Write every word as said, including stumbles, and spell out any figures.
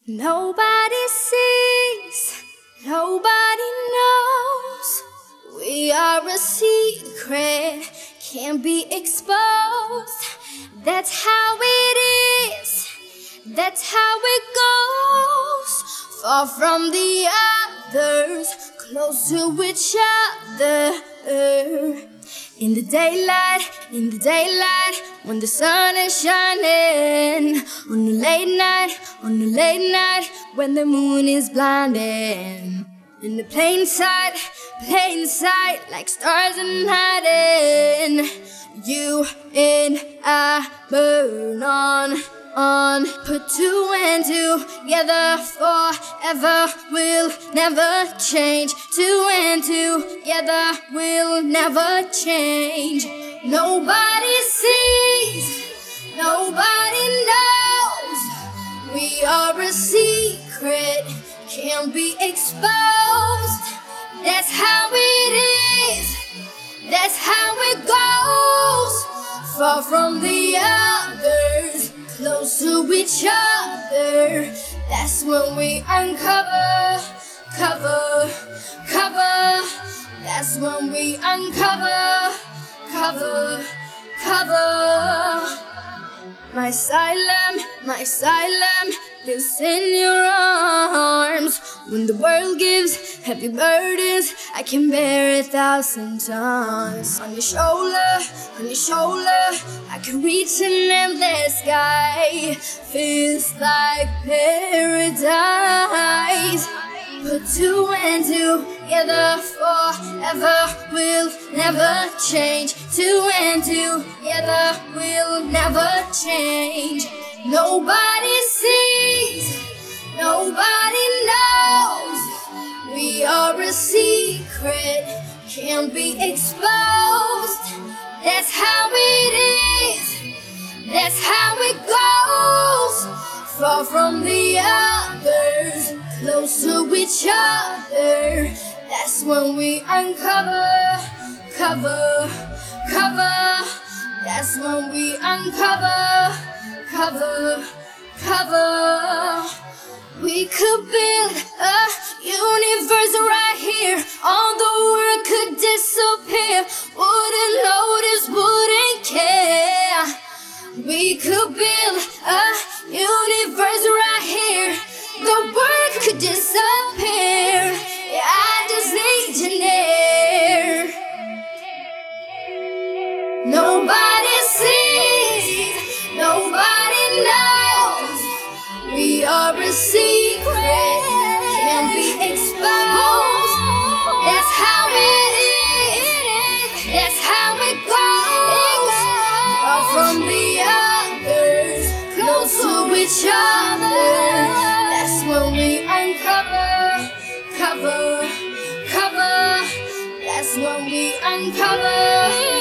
Nobody sees, nobody knows. We are a secret, can't be exposed. That's how it is, that's how it goes. Far from the others, close to each other. In the daylight, in the daylight, when the sun is shining. On the late night, on the late night, when the moon is blinding. In the plain sight, plain sight, like stars in hiding. You and I burn on, on. Put two and two together forever. We'll never change. Two and two together will never change. Nobody sees, nobody knows. We are a secret, can't be exposed. That's how it is, that's how it goes. Far from the others, close to each other. That's when we uncover, cover, cover. That's when we uncover, cover, cover. My asylum, my asylum lives in your arms. When the world gives heavy burdens, I can bear a thousand tons. On your shoulder, on your shoulder, I can reach an endless sky. Feels like paradise. Put two and two together forever. We'll never change. Two and two together will never change. Nobody sees, nobody knows. We are a secret, can't be exposed. That's how it is, that's how it goes. Far from the others, close to each other. That's when we uncover, cover, cover. That's when we uncover, cover, cover. We could build a universe right here. All the world could disappear. Wouldn't notice, wouldn't care. We could build a universe right here. The world could disappear. Yeah, I just need you near. Nobody sees, nobody knows. We are a secret, can't be exposed. That's how it is, that's how it goes. Far from the others, close to each other. That's when we uncover, cover, cover. That's when we uncover.